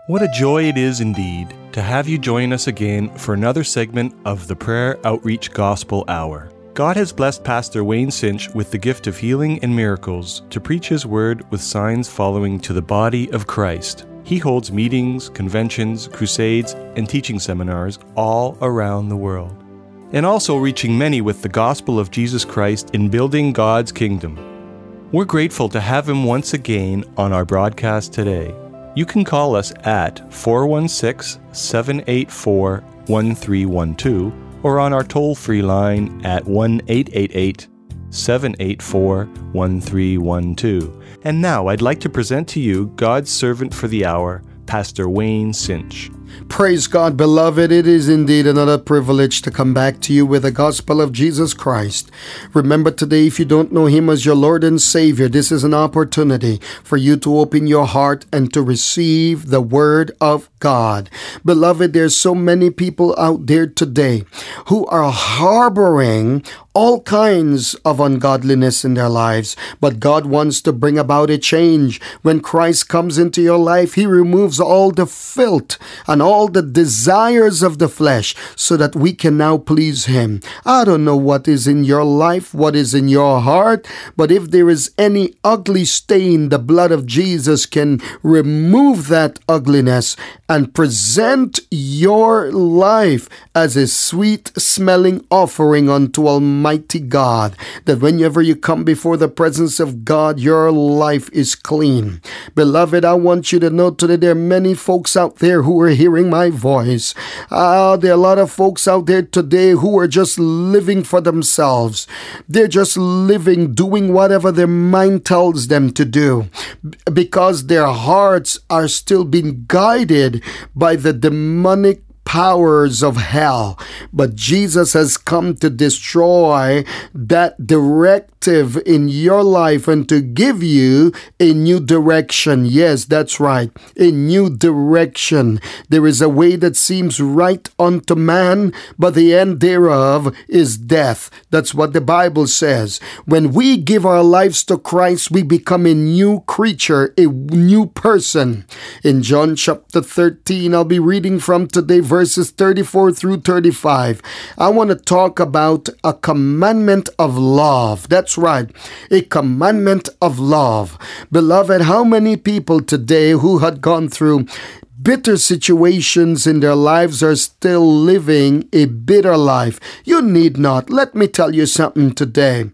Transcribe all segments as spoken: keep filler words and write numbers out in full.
What a joy it is indeed to have you join us again for another segment of the Prayer Outreach Gospel Hour. God has blessed Pastor Wayne Cinch with the gift of healing and miracles to preach His Word with signs following to the body of Christ. He holds meetings, conventions, crusades, and teaching seminars all around the world, and also reaching many with the gospel of Jesus Christ in building God's kingdom. We're grateful to have him once again on our broadcast today. You can call us at four one six, seven eight four, one three one two or on our toll-free line at one eight eight eight, seven eight four, one three one two. And now I'd like to present to you God's servant for the hour, Pastor Wayne Cinch. Praise God, beloved. It is indeed another privilege to come back to you with the gospel of Jesus Christ. Remember today, if you don't know Him as your Lord and Savior, this is an opportunity for you to open your heart and to receive the Word of God. Beloved, there's so many people out there today who are harboring all kinds of ungodliness in their lives, but God wants to bring about a change. When Christ comes into your life, He removes all the filth and all the desires of the flesh so that we can now please Him. I don't know what is in your life, what is in your heart, but if there is any ugly stain, the blood of Jesus can remove that ugliness and present your life as a sweet smelling offering unto Almighty God, that whenever you come before the presence of God, your life is clean. Beloved, I want you to know today there are many folks out there who are hearing my voice. Ah, there are a lot of folks out there today who are just living for themselves. They're just living, doing whatever their mind tells them to do, because their hearts are still being guided by the demonic powers of hell. But Jesus has come to destroy that directive in your life and to give you a new direction. Yes, that's right. A new direction. There is a way that seems right unto man, but the end thereof is death. That's what the Bible says. When we give our lives to Christ, we become a new creature, a new person. In John chapter thirteen, I'll be reading from today, verses thirty-four through thirty-five. I want to talk about a commandment of love. That's right, a commandment of love. Beloved, how many people today who had gone through bitter situations in their lives are still living a bitter life? You need not. Let me tell you something today.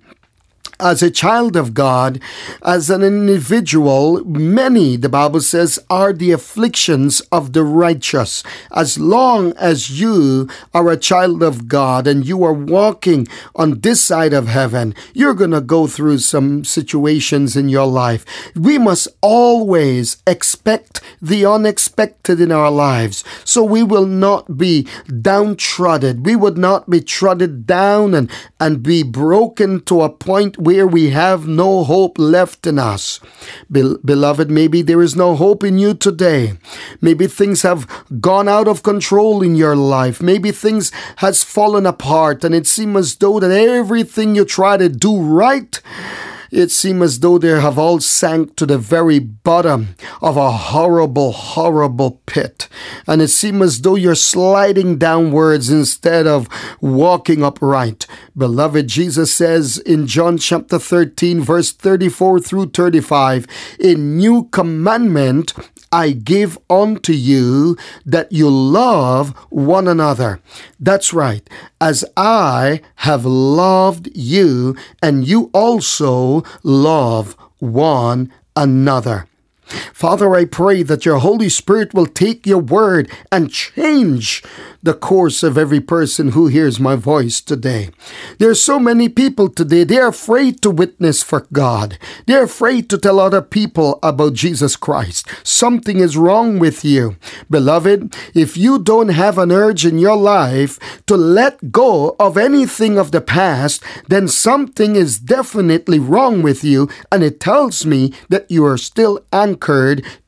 As a child of God, as an individual, many, the Bible says, are the afflictions of the righteous. As long as you are a child of God and you are walking on this side of heaven, you're going to go through some situations in your life. We must always expect the unexpected in our lives, so we will not be downtrodden. We would not be trodden down and, and be broken to a point where we have no hope left in us. Be- beloved, maybe there is no hope in you today. Maybe things have gone out of control in your life. Maybe things has fallen apart and it seems as though that everything you try to do right, it seems as though they have all sank to the very bottom of a horrible, horrible pit. And it seems as though you're sliding downwards instead of walking upright. Beloved, Jesus says in John chapter thirteen, verse thirty-four through thirty-five, a new commandment I give unto you, that you love one another. That's right. As I have loved you, and you also love one another. Father, I pray that your Holy Spirit will take your word and change the course of every person who hears my voice today. There are so many people today, they're afraid to witness for God. They're afraid to tell other people about Jesus Christ. Something is wrong with you. Beloved, if you don't have an urge in your life to let go of anything of the past, then something is definitely wrong with you, and it tells me that you are still anchored to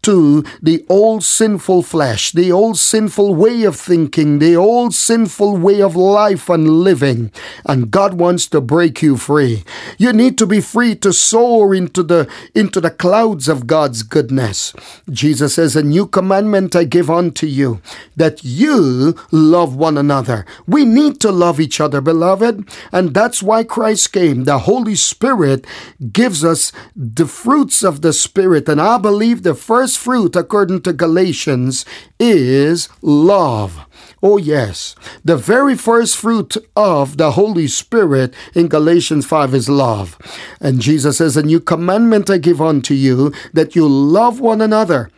to the old sinful flesh, the old sinful way of thinking, the old sinful way of life and living. And God wants to break you free. You need to be free to soar into the, into the clouds of God's goodness. Jesus says, a new commandment I give unto you, that you love one another. We need to love each other, beloved. And that's why Christ came. The Holy Spirit gives us the fruits of the Spirit. And I believe the first fruit, according to Galatians, is love. Oh yes, the very first fruit of the Holy Spirit in Galatians five is love. And Jesus says, a new commandment I give unto you, that you love one another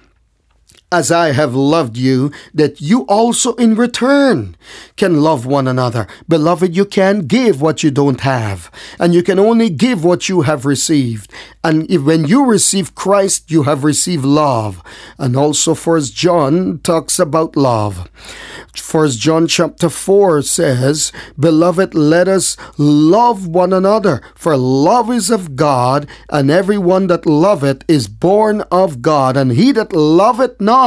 as I have loved you, that you also in return can love one another. Beloved, you can't give what you don't have, and you can only give what you have received. And if, when you receive Christ, you have received love. And also First John talks about love. First John chapter four says, beloved, let us love one another, for love is of God, and everyone that loveth is born of God, and he that loveth not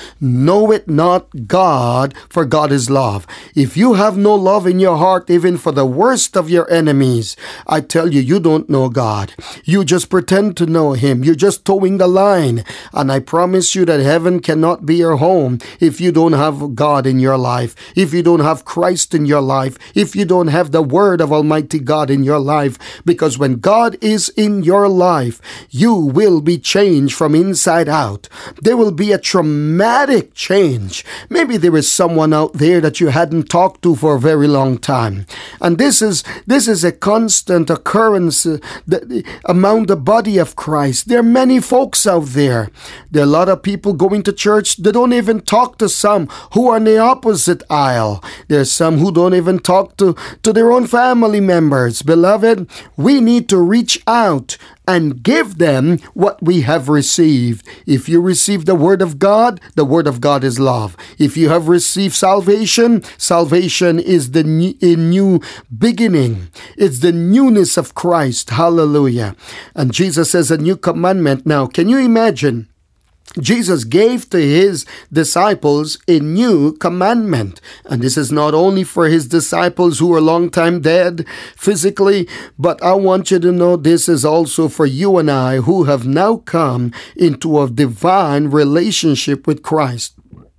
knoweth not God, for God is love. If you have no love in your heart, even for the worst of your enemies, I tell you, you don't know God. You just pretend to know him. You're just towing the line. And I promise you that heaven cannot be your home if you don't have God in your life, if you don't have Christ in your life, if you don't have the word of Almighty God in your life. Because when God is in your life, you will be changed from inside out. There will be a dramatic change. Maybe there is someone out there that you hadn't talked to for a very long time. And this is this is a constant occurrence uh, the, among the body of Christ. There are many folks out there. There are a lot of people going to church. They don't even talk to some who are in the opposite aisle. There's some who don't even talk to, to their own family members. Beloved, we need to reach out and give them what we have received. If you receive the Word of God, the Word of God is love. If you have received salvation, salvation is the new, a new beginning. It's the newness of Christ. Hallelujah. And Jesus says a new commandment. Now, can you imagine? Jesus gave to his disciples a new commandment. And this is not only for his disciples who are long time dead physically, but I want you to know this is also for you and I who have now come into a divine relationship with Christ.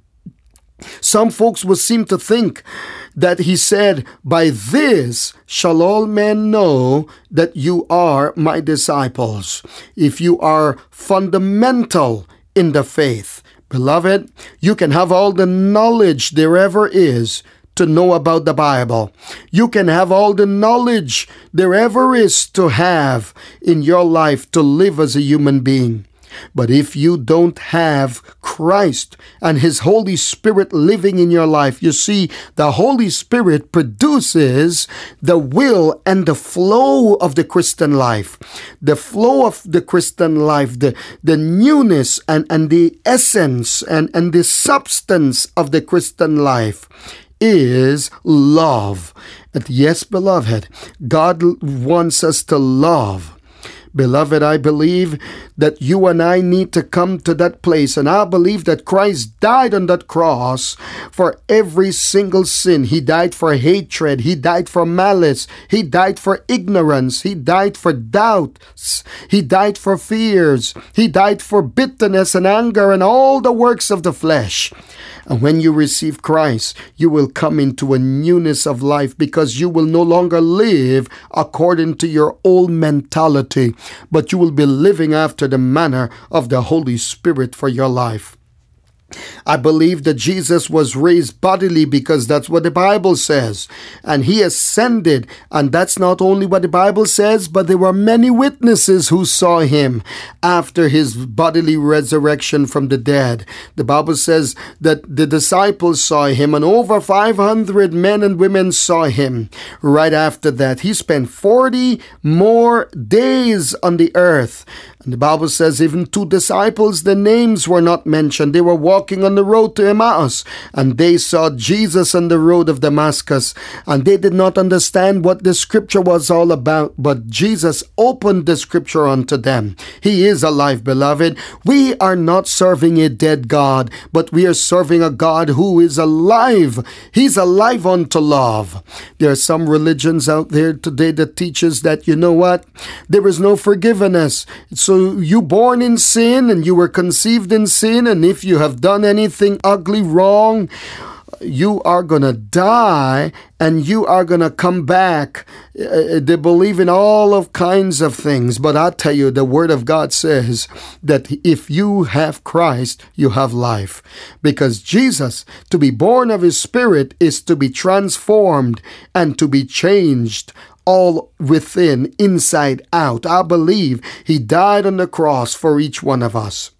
Some folks will seem to think that he said, by this shall all men know that you are my disciples, if you are fundamental in the faith. Beloved, you can have all the knowledge there ever is to know about the Bible. You can have all the knowledge there ever is to have in your life to live as a human being. But if you don't have Christ and his Holy Spirit living in your life, you see, the Holy Spirit produces the will and the flow of the Christian life. The flow of the Christian life, the, the newness and, and the essence and, and the substance of the Christian life is love. And yes, beloved, God wants us to love. Beloved, I believe that you and I need to come to that place. And I believe that Christ died on that cross for every single sin. He died for hatred. He died for malice. He died for ignorance. He died for doubts. He died for fears. He died for bitterness and anger and all the works of the flesh. And when you receive Christ, you will come into a newness of life, because you will no longer live according to your old mentality, but you will be living after the manner of the Holy Spirit for your life. I believe that Jesus was raised bodily because that's what the Bible says. And he ascended. And that's not only what the Bible says, but there were many witnesses who saw him after his bodily resurrection from the dead. The Bible says that the disciples saw him, and over five hundred men and women saw him. Right after that, he spent forty more days on the earth. And the Bible says even two disciples, the names were not mentioned. They were walking walking on the road to Emmaus, and they saw Jesus on the road of Damascus, and they did not understand what the scripture was all about, but Jesus opened the scripture unto them. He is alive, beloved. We are not serving a dead God, but we are serving a God who is alive. He's alive unto love. There are some religions out there today that teaches that, you know what, there is no forgiveness. So you born in sin and you were conceived in sin, and if you have done anything ugly, wrong, you are going to die and you are going to come back. Uh, they believe in all of kinds of things. But I tell you, the Word of God says that if you have Christ, you have life. Because Jesus, to be born of His Spirit, is to be transformed and to be changed all within, inside out. I believe He died on the cross for each one of us.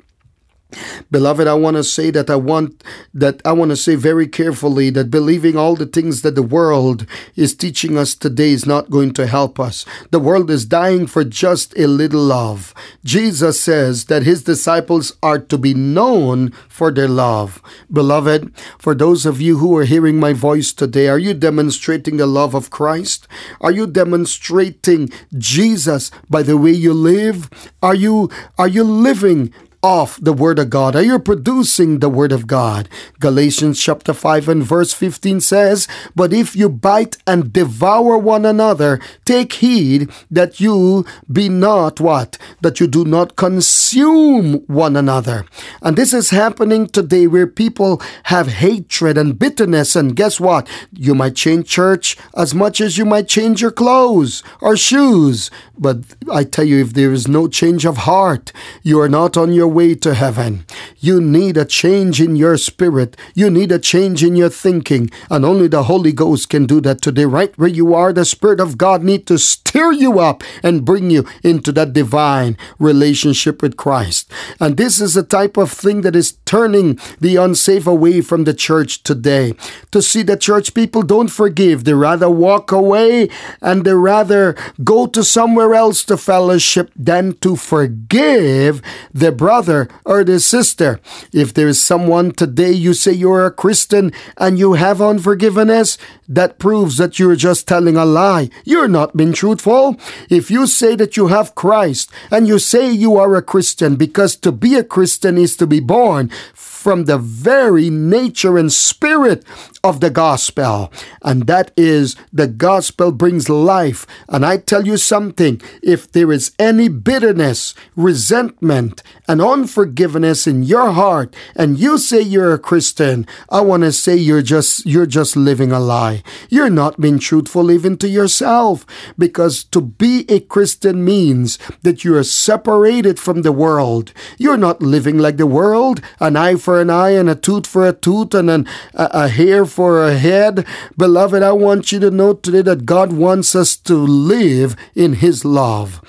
Beloved, I want to say that I want that I want to say very carefully that believing all the things that the world is teaching us today is not going to help us. The world is dying for just a little love. Jesus says that His disciples are to be known for their love. Beloved, for those of you who are hearing my voice today, are you demonstrating the love of Christ? Are you demonstrating Jesus by the way you live? Are you are you living of the Word of God? Are you producing the Word of God? Galatians chapter five and verse fifteen says, "But if you bite and devour one another, take heed that you be not what? That you do not consume one another." And this is happening today where people have hatred and bitterness, and guess what? You might change church as much as you might change your clothes or shoes. But I tell you, if there is no change of heart, you are not on your way to heaven. You need a change in your spirit. You need a change in your thinking. And only the Holy Ghost can do that today. Right where you are, the Spirit of God needs to stir you up and bring you into that divine relationship with Christ. And this is the type of thing that is turning the unsafe away from the church today. To see the church people don't forgive. They rather walk away and they rather go to somewhere else to fellowship than to forgive their brother or their sister. If there is someone today, you say you're a Christian and you have unforgiveness, that proves that you're just telling a lie. You're not being truthful. If you say that you have Christ and you say you are a Christian, because to be a Christian is to be born from the very nature and spirit of the gospel. And that is, the gospel brings life. And I tell you something, if there is any bitterness, resentment, and unforgiveness in your heart, and you say you're a Christian, I want to say you're just you're just living a lie. You're not being truthful even to yourself, because to be a Christian means that you are separated from the world. You're not living like the world, an eye for an eye and a tooth for a tooth and an, a, a hair for a head. Beloved, I want you to know today that God wants us to live in His love.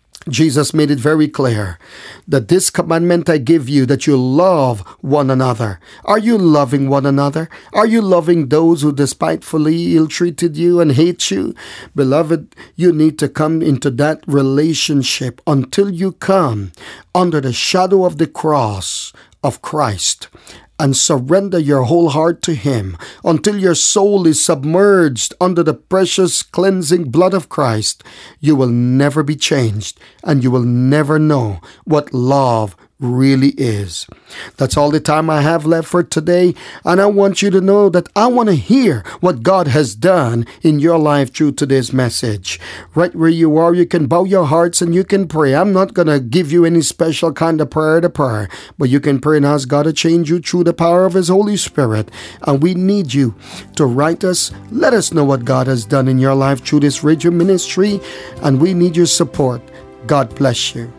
Jesus made it very clear that this commandment I give you, that you love one another. Are you loving one another? Are you loving those who despitefully ill-treated you and hate you? Beloved, you need to come into that relationship until you come under the shadow of the cross of Christ and surrender your whole heart to Him until your soul is submerged under the precious cleansing blood of Christ. You will never be changed, and you will never know what love really is. That's all the time I have left for today, and I want you to know that I want to hear what God has done in your life through today's message. Right where you are, you can bow your hearts and you can pray. I'm not going to give you any special kind of prayer to prayer, but you can pray and ask God to change you through the power of His Holy Spirit. And we need you to write us. Let us know what God has done in your life through this radio ministry, and we need your support. God bless you.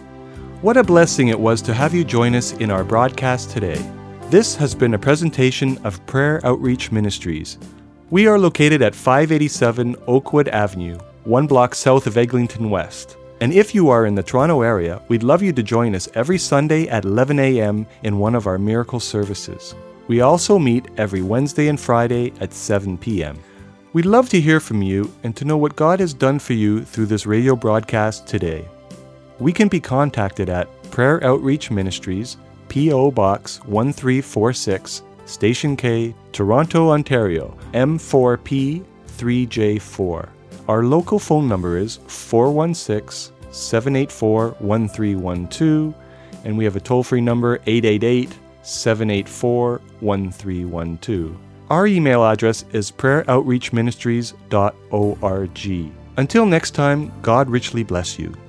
What a blessing it was to have you join us in our broadcast today. This has been a presentation of Prayer Outreach Ministries. We are located at five eighty-seven Oakwood Avenue, one block south of Eglinton West. And if you are in the Toronto area, we'd love you to join us every Sunday at eleven a.m. in one of our miracle services. We also meet every Wednesday and Friday at seven p.m. We'd love to hear from you and to know what God has done for you through this radio broadcast today. We can be contacted at Prayer Outreach Ministries, P O. Box one three four six, Station K, Toronto, Ontario, M four P three J four. Our local phone number is four one six, seven eight four, one three one two, and we have a toll-free number eight eight eight, seven eight four, one three one two. Our email address is prayer outreach ministries dot org. Until next time, God richly bless you.